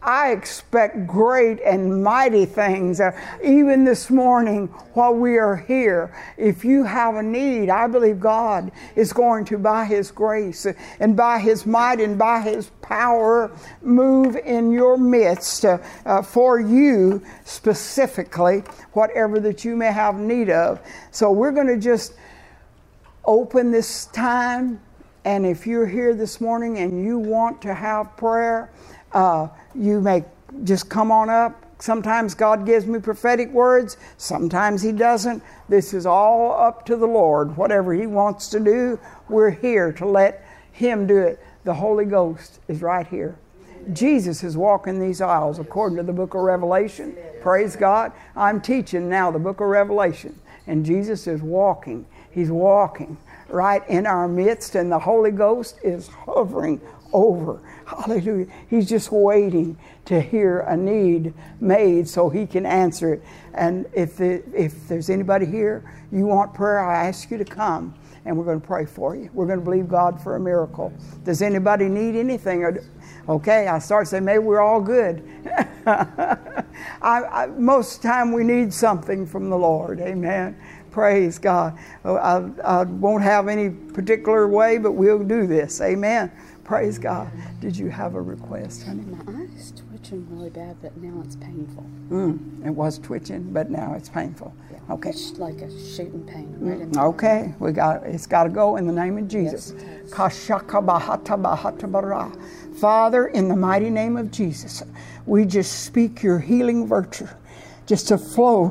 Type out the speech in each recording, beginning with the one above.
I expect great and mighty things. Even this morning while we are here, if you have a need, I believe God is going to, by His grace and by His might and by His power, move in your midst for you specifically, whatever that you may have need of. So we're going to just open this time, and if you're here this morning and you want to have prayer, you may just come on up. Sometimes God gives me prophetic words, sometimes He doesn't. This is all up to the Lord. Whatever He wants to do, we're here to let Him do it. The Holy Ghost is right here. Jesus is walking these aisles according to the book of Revelation. Praise God. I'm teaching now the book of Revelation, and Jesus is walking. He's walking right in our midst, and the Holy Ghost is hovering over. Hallelujah. He's just waiting to hear a need made so He can answer it. And if there's anybody here, you want prayer, I ask you to come, and we're going to pray for you. We're going to believe God for a miracle. Does anybody need anything? Okay, I start saying, maybe we're all good. Most of the time we need something from the Lord. Amen. Praise God. I won't have any particular way, but we'll do this. Amen. Praise God. Did you have a request, honey? My eye is twitching really bad, but now it's painful. It was twitching, but now it's painful. Yeah. Okay. It's like a shooting pain right in the Okay. It's got to go in the name of Jesus. Yes, Father, in the mighty name of Jesus, we just speak your healing virtue just to flow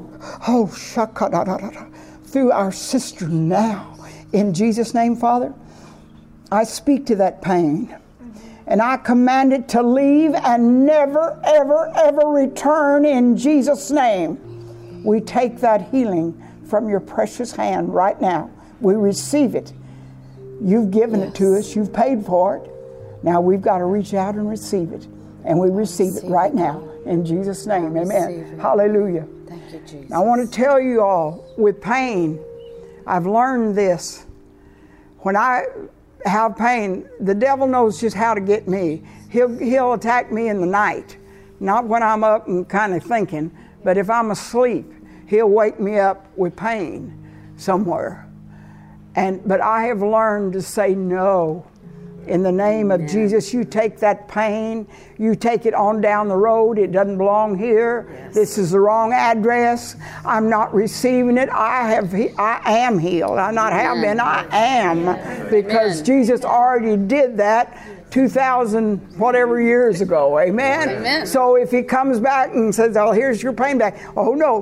through our sister now. In Jesus' name, Father, I speak to that pain, and I command it to leave and never, ever, ever return in Jesus' name. We take that healing from your precious hand right now. We receive it. You've given it to us. You've paid for it. Now we've got to reach out and receive it. And we receive it right now in Jesus' name. Amen. Hallelujah. Thank you, Jesus. I want to tell you all, with pain, I've learned this. When I have pain, the devil knows just how to get me. He'll attack me in the night. Not when I'm up and kind of thinking, but if I'm asleep, he'll wake me up with pain somewhere. But I have learned to say no. In the name of Jesus, you take that pain, you take it on down the road. It doesn't belong here. Yes. This is the wrong address. I'm not receiving it. I am healed. I not have been, I am. Because Jesus already did that 2,000 whatever years ago. Amen? Amen. So if he comes back and says, oh, here's your pain back. Oh, no.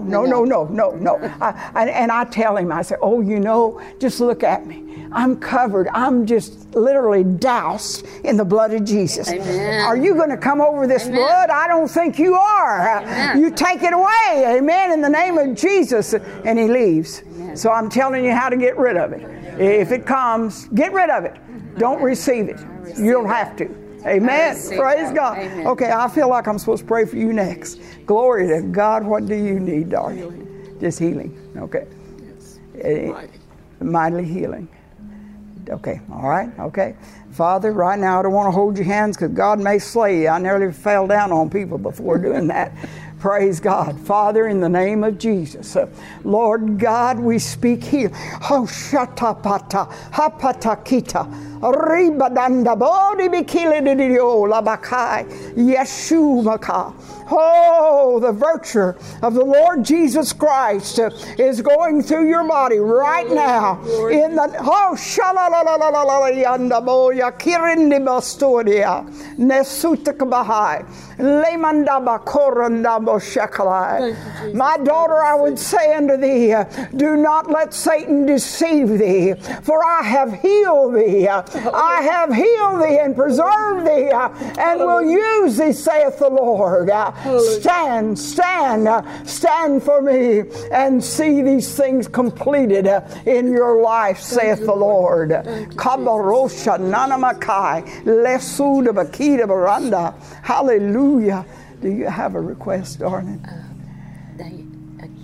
And I tell him, I say, oh, just look at me. I'm covered. I'm just literally doused in the blood of Jesus. Amen. Are you going to come over this blood? I don't think you are. Amen. You take it away. Amen. In the name of Jesus. And he leaves. Amen. So I'm telling you how to get rid of it. If it comes, get rid of it. Don't receive it. You don't have to. Amen. Praise God. Amen. Okay, I feel like I'm supposed to pray for you next. Glory to God. What do you need, darling? Just healing. Okay. Mightily healing. Okay, all right, okay. Father, right now I don't want to hold your hands because God may slay you. I nearly fell down on people before doing that. Praise God. Father, in the name of Jesus. Lord God, we speak here. Oh, shatapata, hapatakita. Ribadanda bodi bikili didio labakai. Yeshu maka. Oh, the virtue of the Lord Jesus Christ is going through your body right now. In the shalalalalalalayandabo yakirindi bastoria nesutakabahai lemandaba korandabo shakalai. My daughter, I would say unto thee, do not let Satan deceive thee, for I have healed thee. I have healed thee and preserved thee, and will use thee, saith the Lord. Stand for me and see these things completed in your life, saith the Lord. Kabarosha nanamakai lesuda bakita baranda. Hallelujah. Do you have a request, darling? A diagnosis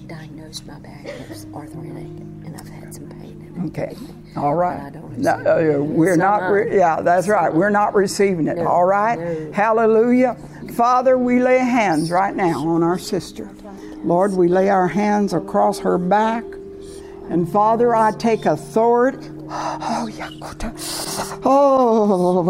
knows my back is arthritic, and I've had some pain in it. Okay. All right. But I don't receive it. We're not. Yeah, that's right. We're not receiving it. No, All right. no. Hallelujah. Father, we lay hands right now on our sister. Lord, we lay our hands across her back. And Father, I take authority. Oh, Yakuta. Oh,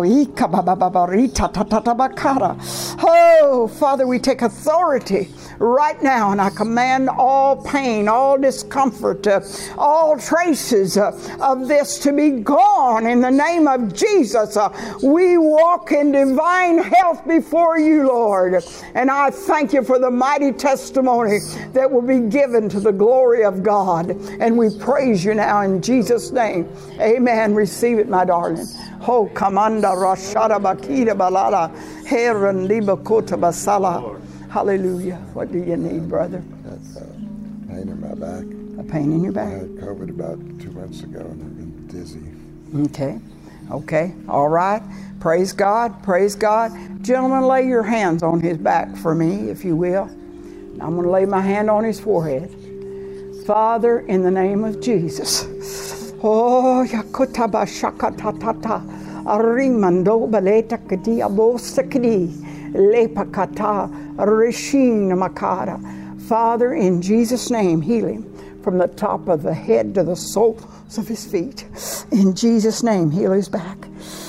oh, Father, we take authority right now, and I command all pain, all discomfort, all traces of this to be gone in the name of Jesus. We walk in divine health before you, Lord, and I thank you for the mighty testimony that will be given to the glory of God, and we praise you now in Jesus' name. Amen. Receive it, my darling. Ho kamanda rashada bakita balala heran libakota basala. Hallelujah. What do you need, brother? That's pain in my back. A pain in your I back. had COVID about 2 months ago and I've been dizzy. Okay. All right. Praise God. Praise God. Gentlemen, lay your hands on his back for me, if you will. I'm going to lay my hand on his forehead. Father, in the name of Jesus. Oh, yakutaba shakatatata. Arimando baleta kadi abosakadi. Lepakata rishin makara. Father, in Jesus' name, heal him from the top of the head to the soles of his feet. In Jesus' name, heal his back.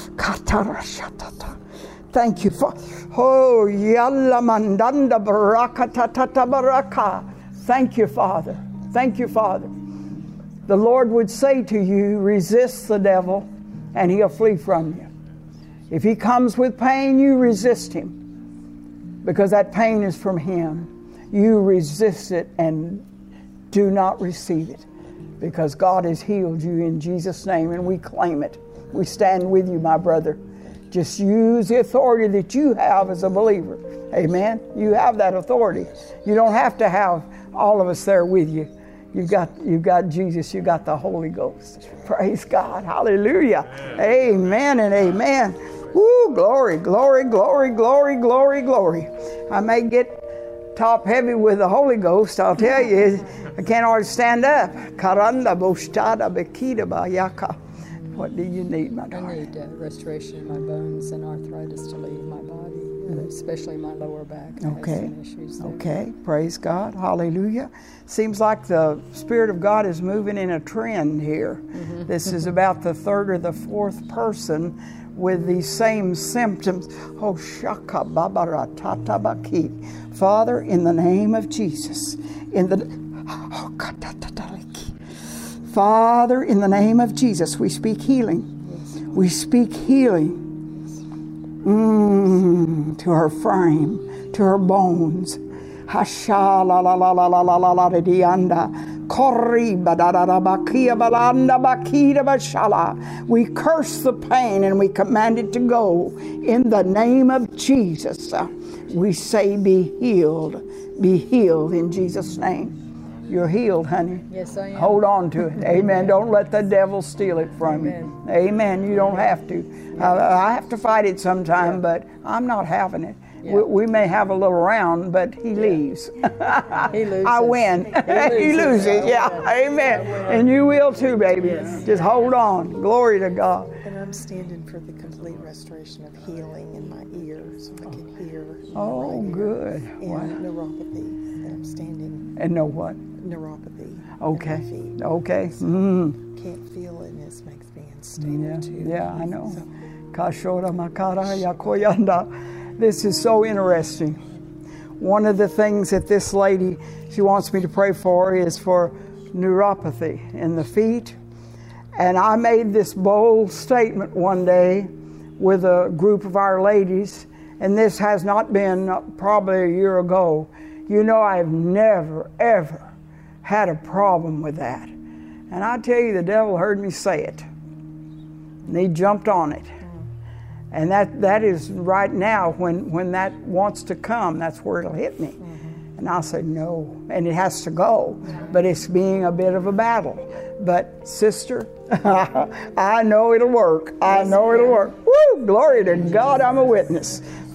Katarashatata. Thank you, Father. Oh, yalla mandanda barakatata baraka. Thank you, Father. Thank you, Father. The Lord would say to you, resist the devil and he'll flee from you. If he comes with pain, you resist him, because that pain is from him. You resist it and do not receive it, because God has healed you in Jesus' name, and we claim it. We stand with you, my brother. Just use the authority that you have as a believer. Amen. You have that authority. You don't have to have all of us there with you. You've got Jesus. You've got the Holy Ghost. Praise God. Hallelujah. Amen and amen. Woo, glory, glory, glory, glory, glory, glory. I may get top heavy with the Holy Ghost, I'll tell you. I can't hardly stand up. Karanda boshtada bekida bayaka. What do you need, my I darling? need restoration of my bones and arthritis to leave my body, especially my lower back. I have Okay. some issues there. Okay. Praise God. Hallelujah. Seems like the Spirit of God is moving in a trend here. This is about the third or the fourth person with these same symptoms. Oh, shaka babara tata baki. Father, in the name of Jesus, Father, in the name of Jesus, we speak healing. We speak healing to her frame, to her bones. Hasha la la la la la la la la dianda. Korri badara bakia balanda bakira bashala. We curse the pain and we command it to go in the name of Jesus. We say, be healed in Jesus' name. You're healed, honey. Yes, I am. Hold on to it. Amen. Don't let the devil steal it from Amen. you. Amen. You don't have to. I have to fight it sometime, but I'm not having it. Yeah. We may have a little round, but he leaves. He loses. I win. He loses. Yeah. Amen. And you will too, baby. Yes. Just hold on. Glory to God. And I'm standing for the complete restoration of healing in my ear, so I can hear. Oh, right ear. good. And Wow. neuropathy. And I'm standing. And know what? Neuropathy. Okay. In my feet. Okay. Can't feel it, and it makes me unstable Yeah. too. Yeah, I know. So, Kashora makara yakoyanda. This is so interesting. One of the things that this lady, she wants me to pray for is for neuropathy in the feet. And I made this bold statement one day with a group of our ladies, and this has not been probably a year ago. You know, I've never, ever had a problem with that. And I tell you, the devil heard me say it, and he jumped on it. And that is right now, when that wants to come, that's where it'll hit me. And I'll say no, and it has to go, but it's being a bit of a battle. But sister, I know it'll work. I know it'll work. Woo! Glory to God, I'm a witness.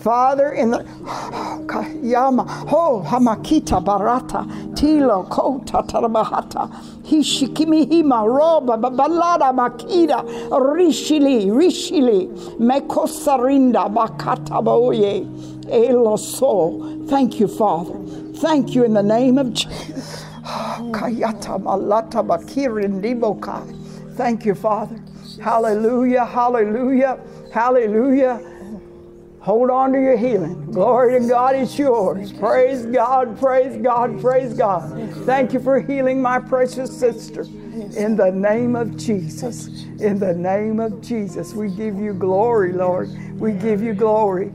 Father, in the Yama Ho Hamakita Barata Tilo Kota Tarabahata Hishikimi Hima Roba Balada Makida Rishili Mekosarinda Bakata Boye Eloso. Thank you, Father. Thank you in the name of Jesus. Kayata Malata Bakirindibokai. Thank you, Father. Hallelujah, hallelujah, hallelujah. Hold on to your healing. Glory to God, it's yours. Praise God, praise God, praise God. Thank you for healing my precious sister. In the name of Jesus. In the name of Jesus. We give you glory, Lord. We give you glory.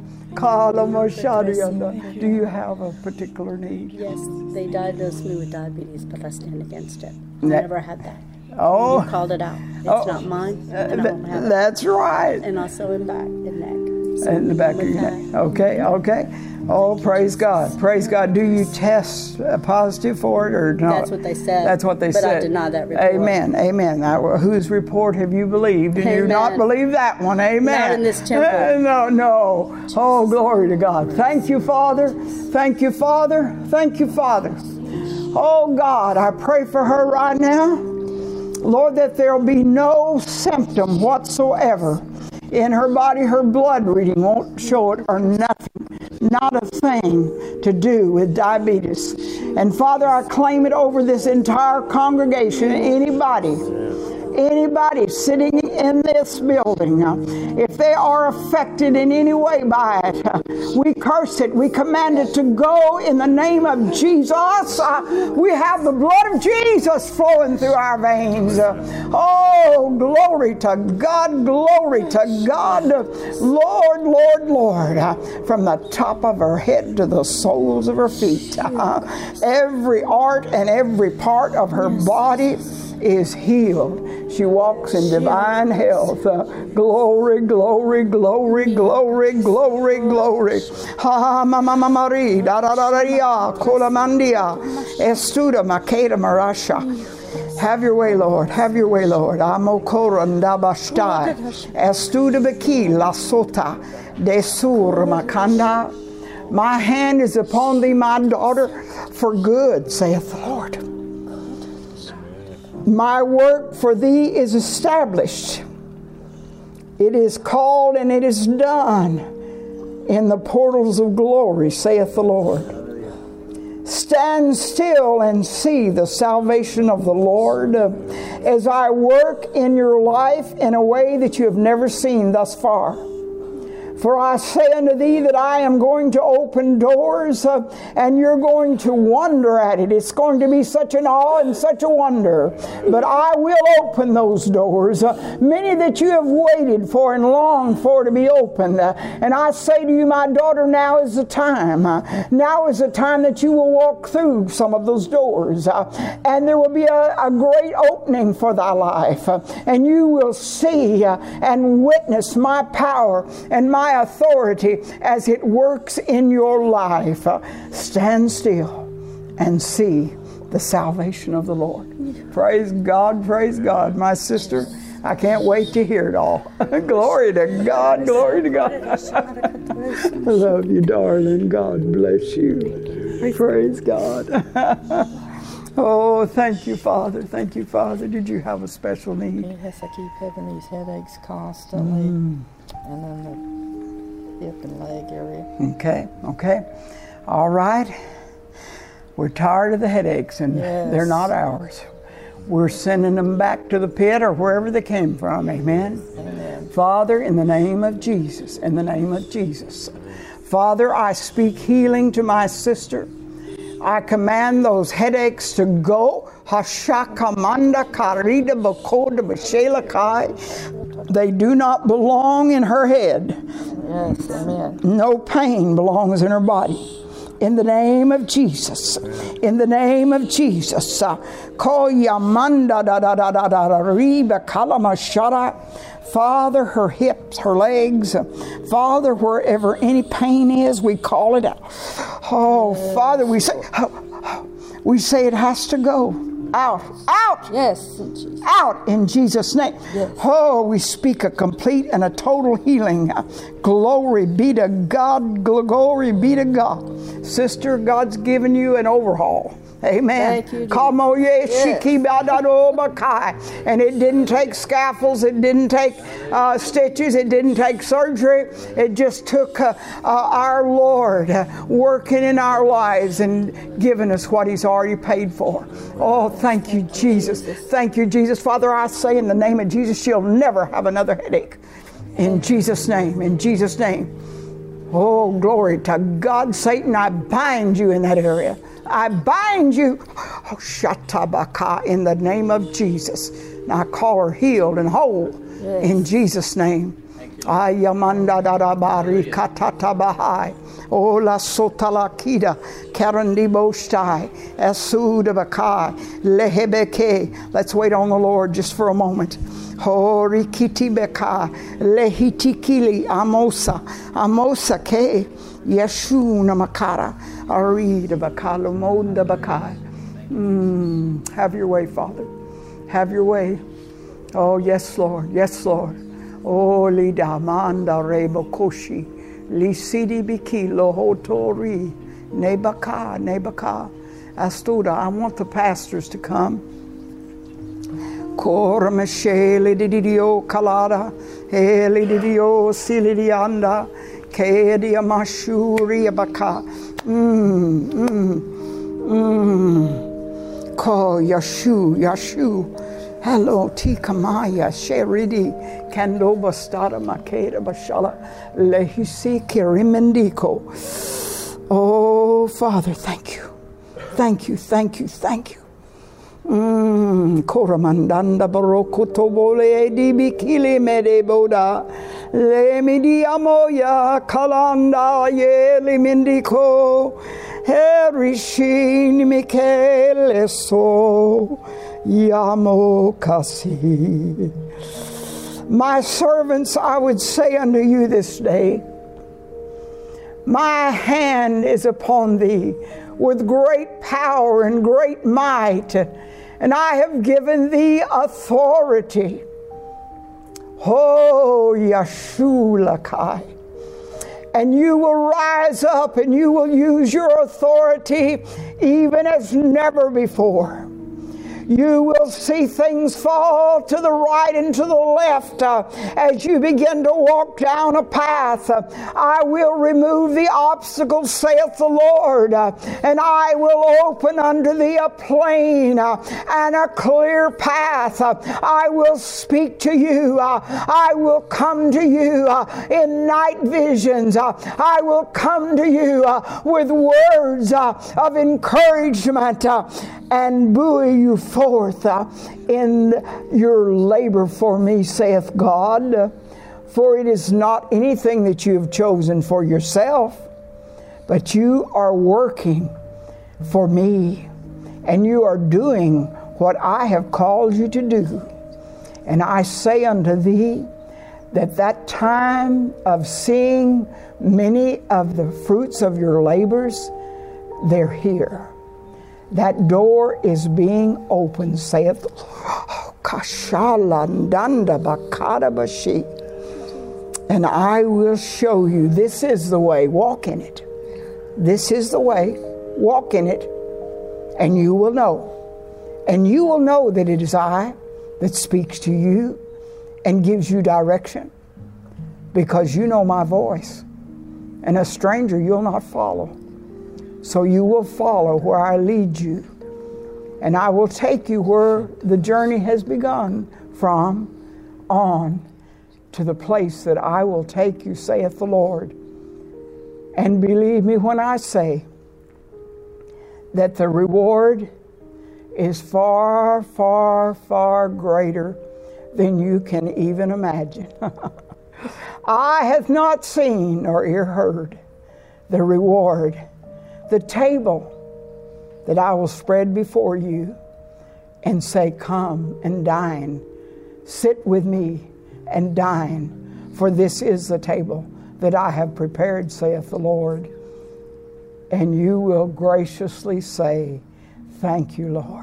Do you have a particular need? Yes, they diagnosed me with diabetes, but I stand against it. I never had that. Oh. You called it out. It's not mine, and I don't have it. That's right. And also in back and neck. So in the back of your neck. Okay, okay. Oh, praise God. Praise God. Do you test positive for it or not? That's what they said. That's what they said. But I deny that report. Amen. Amen. Now, whose report have you believed? And you not believe that one. Amen. Not in this temple. No. Oh, glory to God. Thank you, Father. Thank you, Father. Thank you, Father. Oh, God, I pray for her right now. Lord, that there'll be no symptom whatsoever in her body. Her blood reading won't show it or nothing. Not a thing to do with diabetes. And Father, I claim it over this entire congregation. Anybody sitting in this building, if they are affected in any way by it, we curse it. We command it to go in the name of Jesus. We have the blood of Jesus flowing through our veins. Oh, glory to God, glory to God. Lord, Lord, Lord, from the top of her head to the soles of her feet, every art and every part of her body is healed. She walks in divine health. Glory, glory, glory, glory, glory, glory. Ha mama mari da da da da kolamandia estuda makeda marasha. Have your way, Lord. Have your way, Lord. Amokoranda bashtai estuda beki la sota de sur makanda. My hand is upon thee, my daughter, for good, saith the Lord. My work for thee is established. It is called and it is done in the portals of glory, saith the Lord. Stand still and see the salvation of the Lord as I work in your life in a way that you have never seen thus far. For I say unto thee that I am going to open doors and you're going to wonder at it. It's going to be such an awe and such a wonder. But I will open those doors, many that you have waited for and longed for to be opened. And I say to you, my daughter, now is the time. Now is the time that you will walk through some of those doors. And there will be a great opening for thy life. And you will see and witness my power and my authority as it works in your life. Stand still and see the salvation of the Lord. Praise God, praise God. My sister, I can't wait to hear it all. Glory to God, glory to God. I love you, darling. God bless you. Praise God. Oh, thank you, Father. Thank you, Father. Did you have a special need? Yes, I keep having these headaches constantly. And then the hip and leg area. Okay. All right. We're tired of the headaches, and they're not ours. We're sending them back to the pit or wherever they came from. Amen? Amen. Father, in the name of Jesus, in the name of Jesus. Father, I speak healing to my sister. I command those headaches to go. Hashakamanda karida bakoda bashelakai. They do not belong in her head. Yes, amen. No pain belongs in her body. In the name of Jesus. In the name of Jesus. Koyamanda da da da da da riba kalamashara. Father, her hips, her legs, Father, wherever any pain is, we call it out. Oh, Father, we say it has to go. Out. Out. Yes, in Jesus. Out in Jesus' name. Yes. Oh, we speak a complete and a total healing. Glory be to God. Glory be to God. Sister, God's given you an overhaul. Amen. Thank you, Jesus. And it didn't take scaffolds, it didn't take stitches, it didn't take surgery. It just took our Lord working in our lives and giving us what He's already paid for. Oh, thank you, Jesus. Thank you, Jesus. Father, I say in the name of Jesus, she'll never have another headache. In Jesus' name, in Jesus' name. Oh, glory to God. Satan, I bind you in that area. I bind you, oh, shatabaka, in the name of Jesus. Now I call her healed and whole in Jesus' name. Ayamanda darabari katatabahai. Oh, la sotalakida, karandibo shtai, esudabakai, lehebeke. Let's wait on the Lord just for a moment. Horikiti beka, lehitikili amosa, amosa ke. Yeshu namakara, arida bakalo monda bakai. Have your way, Father. Have your way. Oh, yes, Lord. Yes, Lord. Oh, lida manda rebo koshi, lisidi biki lohotori, nebaka, nebaka. Astuda, I want the pastors to come. Kora meshele didio kalada, hele didio silidianda. Kedia mashuri baka. Ko Yashu. Hello, Tikamaya, Sheridi, Kandoba Stada Makeda Bashala, Lehisi Kirimendiko. Oh, Father, thank you. Thank you, thank you, thank you. Koramandanda Baroko Tobole Dibikili Medeboda. Le midi amoya kalanda ye limindiko herishin mikele so yamo kasi. My servants, I would say unto you this day, my hand is upon thee with great power and great might, and I have given thee authority. Oh, Yeshua, and you will rise up and you will use your authority even as never before. You will see things fall to the right and to the left as you begin to walk down a path. I will remove the obstacles, saith the Lord, and I will open unto thee a plain and a clear path. I will speak to you. I will come to you in night visions. I will come to you with words of encouragement and buoy you forth in your labor for me, saith God. For it is not anything that you have chosen for yourself, but you are working for me, and you are doing what I have called you to do. And I say unto thee that time of seeing many of the fruits of your labors, they're here. That door is being opened, saith the Lord. And I will show you. This is the way. Walk in it. This is the way. Walk in it. And you will know. And you will know that it is I that speaks to you and gives you direction. Because you know my voice. And a stranger you'll not follow. So you will follow where I lead you. And I will take you where the journey has begun from on to the place that I will take you, saith the Lord. And believe me when I say that the reward is far, far, far greater than you can even imagine. Eye hath not seen nor ear heard the reward, the table that I will spread before you and say, come and dine. Sit with me and dine, for this is the table that I have prepared, saith the Lord. And you will graciously say, thank you, Lord.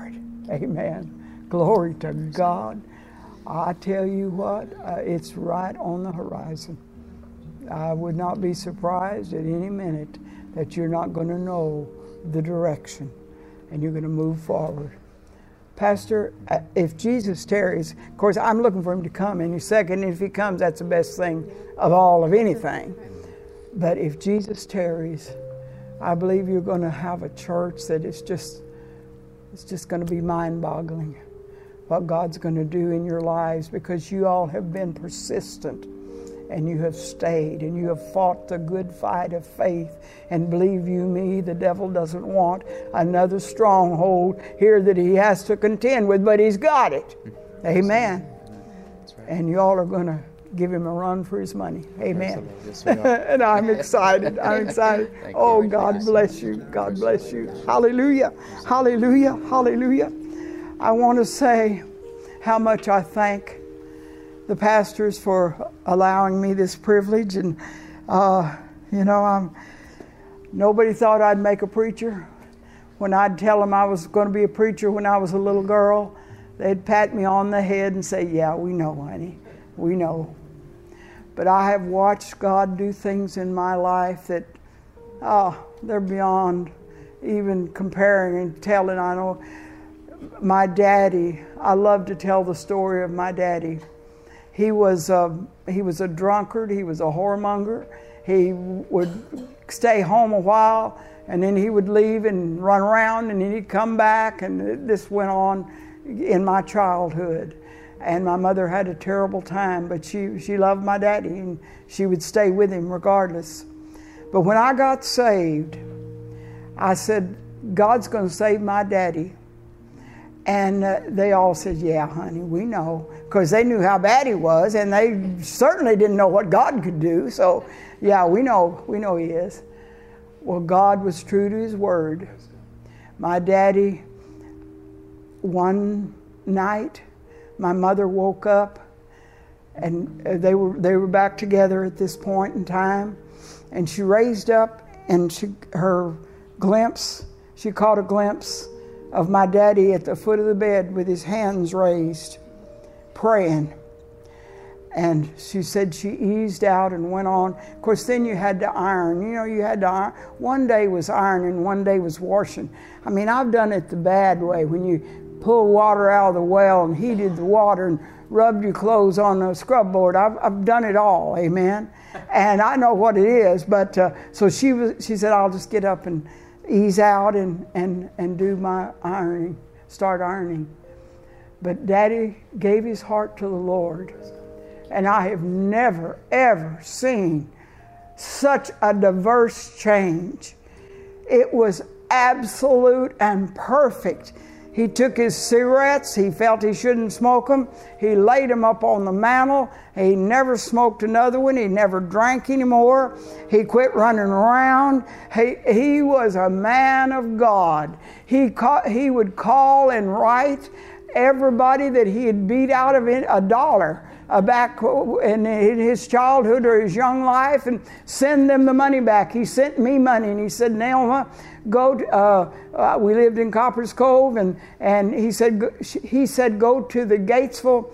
Amen. Glory to God. I tell you what, it's right on the horizon. I would not be surprised at any minute that you're not going to know the direction and you're going to move forward. Pastor, if Jesus tarries, of course, I'm looking for him to come any second. If he comes, that's the best thing of all of anything. But if Jesus tarries, I believe you're going to have a church that it's just going to be mind-boggling what God's going to do in your lives, because you all have been persistent and you have stayed and you have fought the good fight of faith. And believe you me, the devil doesn't want another stronghold here that he has to contend with, but he's got it. Amen. And you all are going to give him a run for his money. Amen. And I'm excited. I'm excited. Oh, God bless you. God bless you. Hallelujah. Hallelujah. Hallelujah. I want to say how much I thank the pastors for allowing me this privilege. And, nobody thought I'd make a preacher. When I'd tell them I was going to be a preacher when I was a little girl, they'd pat me on the head and say, yeah, we know, honey. We know. But I have watched God do things in my life that, they're beyond even comparing and telling. I know my daddy, I love to tell the story of my daddy. He was a drunkard. He was a whoremonger. He would stay home a while, and then he would leave and run around, and then he'd come back, and this went on in my childhood. And my mother had a terrible time, but she loved my daddy, and she would stay with him regardless. But when I got saved, I said, God's going to save my daddy. And they all said, yeah, honey, we know. Because they knew how bad he was, and they certainly didn't know what God could do. So, yeah, we know he is. Well, God was true to his word. My daddy, one night, my mother woke up, and they were back together at this point in time. And she raised up, and she caught a glimpse of my daddy at the foot of the bed with his hands raised, praying. And she said she eased out and went on. Of course, then you had to iron. You had to iron. One day was ironing, one day was washing. I mean, I've done it the bad way, when you pull water out of the well and heated the water and rubbed your clothes on the scrub board. I've done it all, amen? And I know what it is. But so she said, I'll just get up and ease out and do my ironing, start ironing. But Daddy gave his heart to the Lord. And I have never, ever seen such a diverse change. It was absolute and perfect. He took his cigarettes. He felt he shouldn't smoke them. He laid them up on the mantle. He never smoked another one. He never drank anymore. He quit running around. He was a man of God. He would call and write everybody that he had beat out of $1 back in his childhood or his young life, and send them the money back. He sent me money, and he said, Nelma, we lived in Copper's Cove, and he said, go to the Gatesville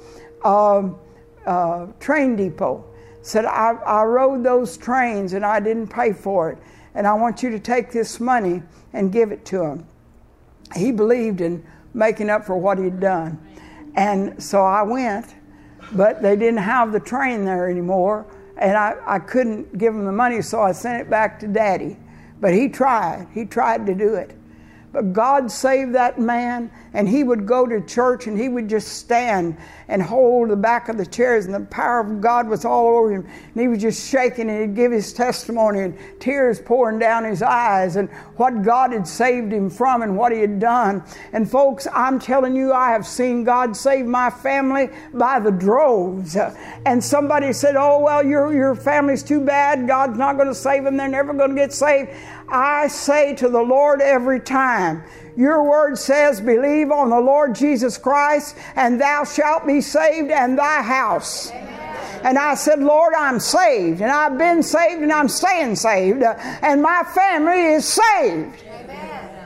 train depot. Said, I rode those trains and I didn't pay for it, and I want you to take this money and give it to him. He believed in making up for what he'd done. And so I went, but they didn't have the train there anymore, and I couldn't give him the money, so I sent it back to Daddy. But he tried to do it. But God saved that man, and he would go to church and he would just stand and hold the back of the chairs, and the power of God was all over him. And he was just shaking, and he'd give his testimony, and tears pouring down his eyes, and what God had saved him from and what he had done. And folks, I'm telling you, I have seen God save my family by the droves. And somebody said, oh, well, your family's too bad. God's not going to save them. They're never going to get saved. I say to the Lord every time, your word says, believe on the Lord Jesus Christ, and thou shalt be saved and thy house. Amen. And I said, Lord, I'm saved, and I've been saved, and I'm staying saved, and my family is saved. Amen.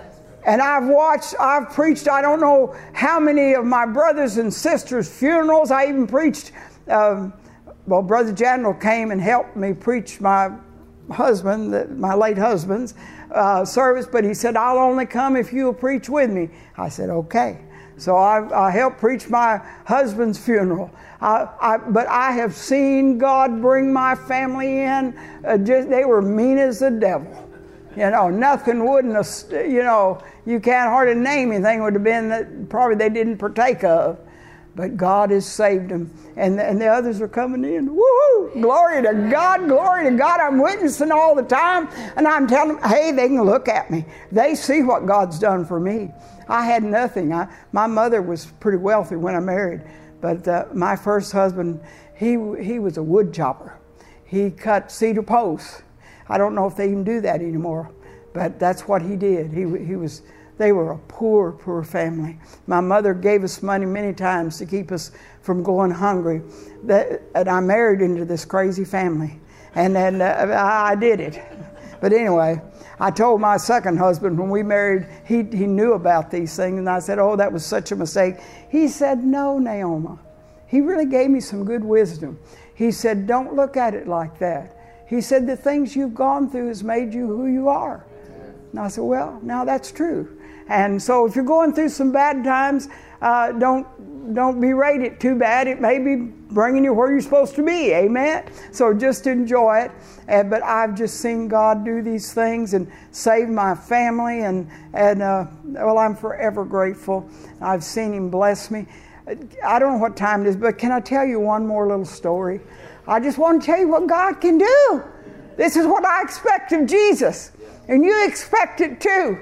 And I've preached, I don't know how many of my brothers and sisters' funerals. I even preached, Brother Jandal came and helped me preach my late husband's service, but he said, I'll only come if you'll preach with me. I said, okay. So I helped preach my husband's funeral. But I have seen God bring my family in. They were mean as the devil. You know, nothing wouldn't have, you know, you can't hardly name anything would have been that probably they didn't partake of. But God has saved them. And the others are coming in. Woohoo! Glory to God, glory to God. I'm witnessing all the time. And I'm telling them, hey, they can look at me. They see what God's done for me. I had nothing. My mother was pretty wealthy when I married. But my first husband, he was a wood chopper. He cut cedar posts. I don't know if they even do that anymore. But that's what he did. They were a poor, poor family. My mother gave us money many times to keep us from going hungry. And I married into this crazy family. And then I did it. But anyway, I told my second husband when we married, he knew about these things. And I said, oh, that was such a mistake. He said, no, Naoma. He really gave me some good wisdom. He said, don't look at it like that. He said, the things you've gone through has made you who you are. And I said, well, now that's true. And so if you're going through some bad times, don't berate it too bad. It may be bringing you where you're supposed to be. Amen? So just enjoy it. But I've just seen God do these things and save my family. And well, I'm forever grateful. I've seen Him bless me. I don't know what time it is, but can I tell you one more little story? I just want to tell you what God can do. This is what I expect of Jesus. And you expect it too.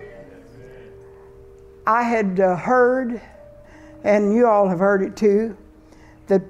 I had heard, and you all have heard it too, that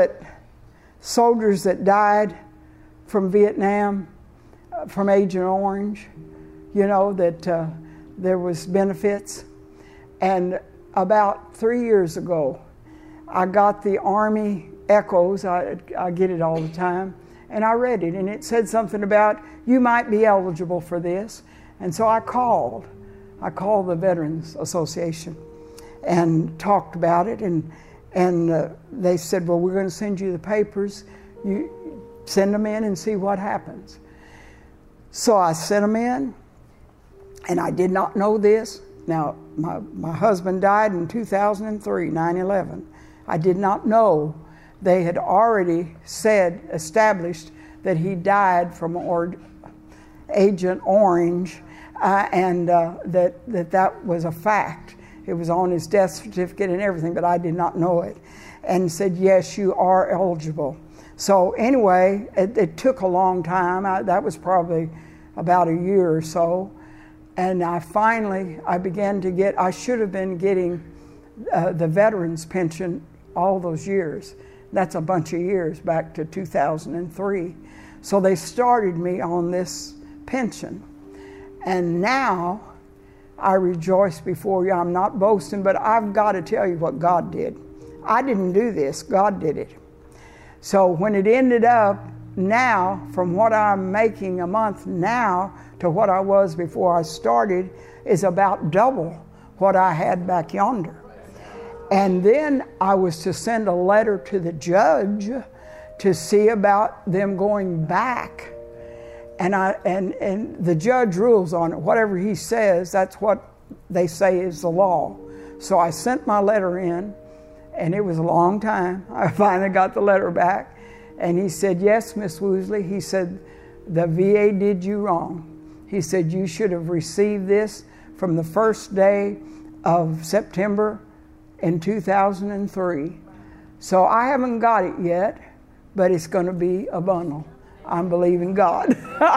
soldiers that died from Vietnam, from Agent Orange, you know, that there was benefits. And about 3 years ago, I got the Army Echoes. I get it all the time. And I read it, and it said something about, you might be eligible for this. And so I called the Veterans Association and talked about it, and they said, well, we're going to send you the papers. You send them in and see what happens. So I sent them in, and I did not know this. Now, my husband died in 2003, 9/11. I did not know they had already established that he died from Agent Orange, and that was a fact. It was on his death certificate and everything, but I did not know it. And said, yes, you are eligible. So anyway, it took a long time. That was probably about a year or so. And I should have been getting the veterans pension all those years. That's a bunch of years, back to 2003. So they started me on this pension. And now I rejoice before you. I'm not boasting, but I've got to tell you what God did. I didn't do this. God did it. So when it ended up now, from what I'm making a month now to what I was before I started, is about double what I had back yonder. And then I was to send a letter to the judge to see about them going back. And the judge rules on it. Whatever he says, that's what they say is the law. So I sent my letter in, and it was a long time. I finally got the letter back. And he said, yes, Miss Woosley. He said, the VA did you wrong. He said, you should have received this from the first day of September in 2003. So I haven't got it yet, but it's going to be a bundle. I'm believing God.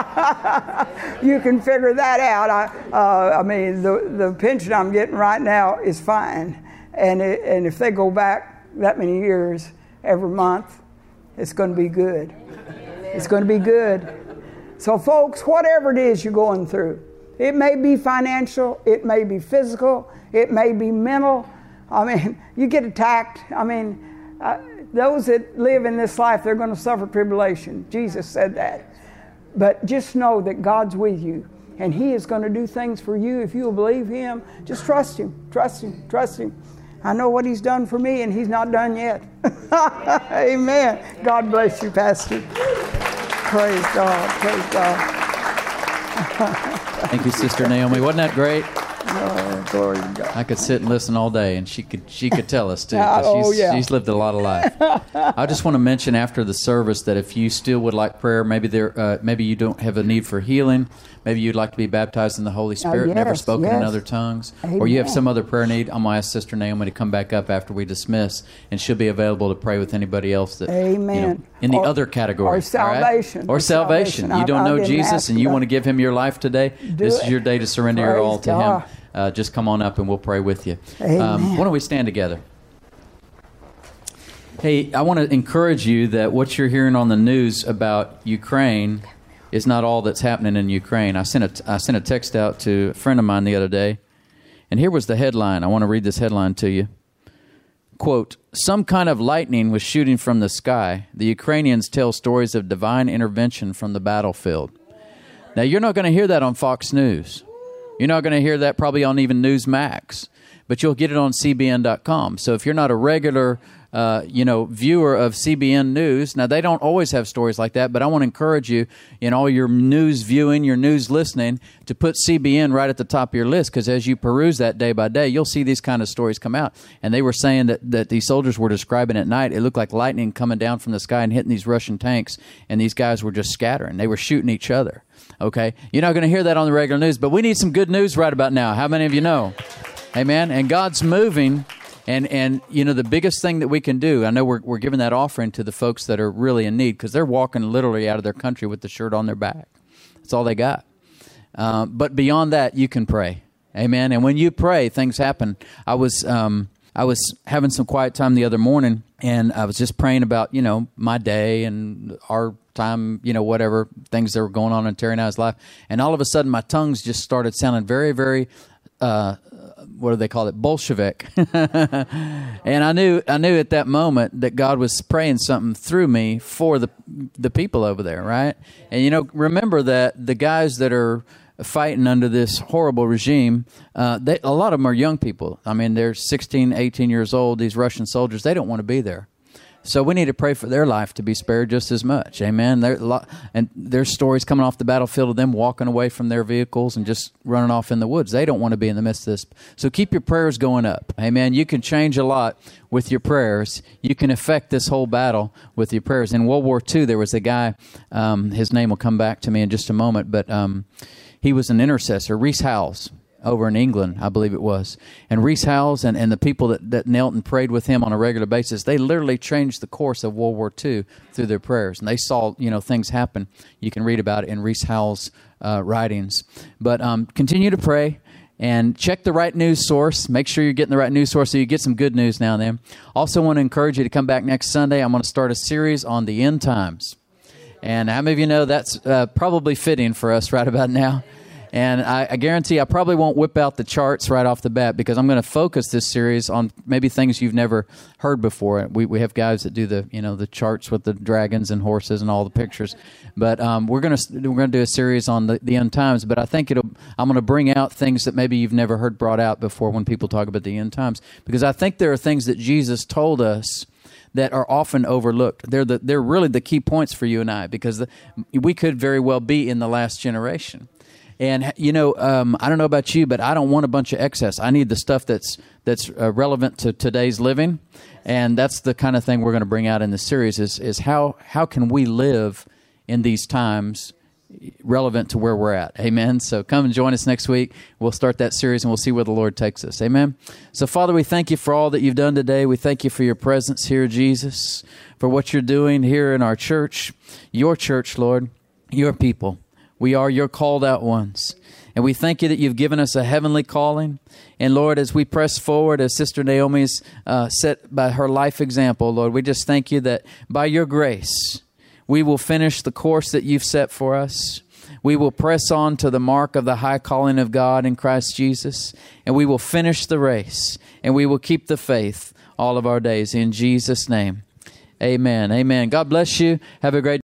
You can figure that out. I mean, the pension I'm getting right now is fine. And if they go back that many years every month, it's going to be good. It's going to be good. So folks, whatever it is you're going through, it may be financial, it may be physical, it may be mental. I mean, you get attacked. I mean, those that live in this life, they're going to suffer tribulation. Jesus said that. But just know that God's with you. and He is going to do things for you if you'll believe Him. Just trust Him, trust Him, trust Him. I know what He's done for me, and He's not done yet. Amen. God bless you, Pastor. Praise God, praise God. Thank you, Sister Naomi. Wasn't that great? Oh, glory to God. I could sit and listen all day, and she could tell us too. She's lived a lot of life. I just want to mention after the service that if you still would like prayer, maybe you don't have a need for healing, maybe you'd like to be baptized in the Holy Spirit, never spoken in other tongues, or you have some other prayer need, I'm going to ask Sister Naomi to come back up after we dismiss, and she'll be available to pray with anybody else that in the other category. Or salvation. Right? Or salvation. You don't know Jesus and you want to give Him your life today, this is your day to surrender your all to Him. Just come on up and we'll pray with you. Why don't we stand together? Hey, I want to encourage you that what you're hearing on the news about Ukraine is not all that's happening in Ukraine. I sent a text out to a friend of mine the other day, and here was the headline. I want to read this headline to you. Quote, some kind of lightning was shooting from the sky. The Ukrainians tell stories of divine intervention from the battlefield. Now, you're not going to hear that on Fox News. You're not going to hear that probably on even Newsmax, but you'll get it on CBN.com. So if you're not a regular viewer of CBN News, now they don't always have stories like that, but I want to encourage you in all your news viewing, your news listening, to put CBN right at the top of your list, because as you peruse that day by day, you'll see these kind of stories come out. And they were saying that these soldiers were describing at night, it looked like lightning coming down from the sky and hitting these Russian tanks, and these guys were just scattering. They were shooting each other. Okay? You're not going to hear that on the regular news, but we need some good news right about now. How many of you know? Amen? And God's moving, and the biggest thing that we can do, I know we're giving that offering to the folks that are really in need, because they're walking literally out of their country with the shirt on their back. That's all they got. But beyond that, you can pray. Amen? And when you pray, things happen. I was having some quiet time the other morning, and I was just praying about, my day and our time, whatever things that were going on in Terry and I's life. And all of a sudden, my tongues just started sounding very, very, what do they call it? Bolshevik. And I knew at that moment that God was praying something through me for the people over there, right? And, remember that the guys that are fighting under this horrible regime, a lot of them are young people. I mean, they're 16, 18 years old, these Russian soldiers. They don't want to be there. So we need to pray for their life to be spared just as much. Amen. And there's stories coming off the battlefield of them walking away from their vehicles and just running off in the woods. They don't want to be in the midst of this. So keep your prayers going up. Amen. You can change a lot with your prayers. You can affect this whole battle with your prayers. In World War II, there was a guy, his name will come back to me in just a moment, but he was an intercessor, Rees Howells, over in England, I believe it was. And Rees Howells and the people that knelt and prayed with him on a regular basis, they literally changed the course of World War II through their prayers. And they saw, things happen. You can read about it in Rees Howells' writings. But continue to pray and check the right news source. Make sure you're getting the right news source so you get some good news now and then. Also want to encourage you to come back next Sunday. I'm going to start a series on the end times. And how many of you know that's probably fitting for us right about now? And I guarantee I probably won't whip out the charts right off the bat, because I'm going to focus this series on maybe things you've never heard before. We have guys that do the charts with the dragons and horses and all the pictures. But we're going to do a series on the end times. But I think I'm going to bring out things that maybe you've never heard brought out before when people talk about the end times, because I think there are things that Jesus told us that are often overlooked. They're really the key points for you and I, because we could very well be in the last generation. And, I don't know about you, but I don't want a bunch of excess. I need the stuff that's relevant to today's living. And that's the kind of thing we're going to bring out in this series is how can we live in these times relevant to where we're at. Amen. So come and join us next week. We'll start that series and we'll see where the Lord takes us. Amen. So Father, we thank you for all that you've done today. We thank you for your presence here, Jesus, for what you're doing here in our church, your church, Lord, your people. We are your called out ones. And we thank you that you've given us a heavenly calling. And Lord, as we press forward, as Sister Naomi's set by her life example, Lord, we just thank you that by your grace, we will finish the course that you've set for us. We will press on to the mark of the high calling of God in Christ Jesus. And we will finish the race. And we will keep the faith all of our days. In Jesus' name, amen. Amen. God bless you. Have a great day.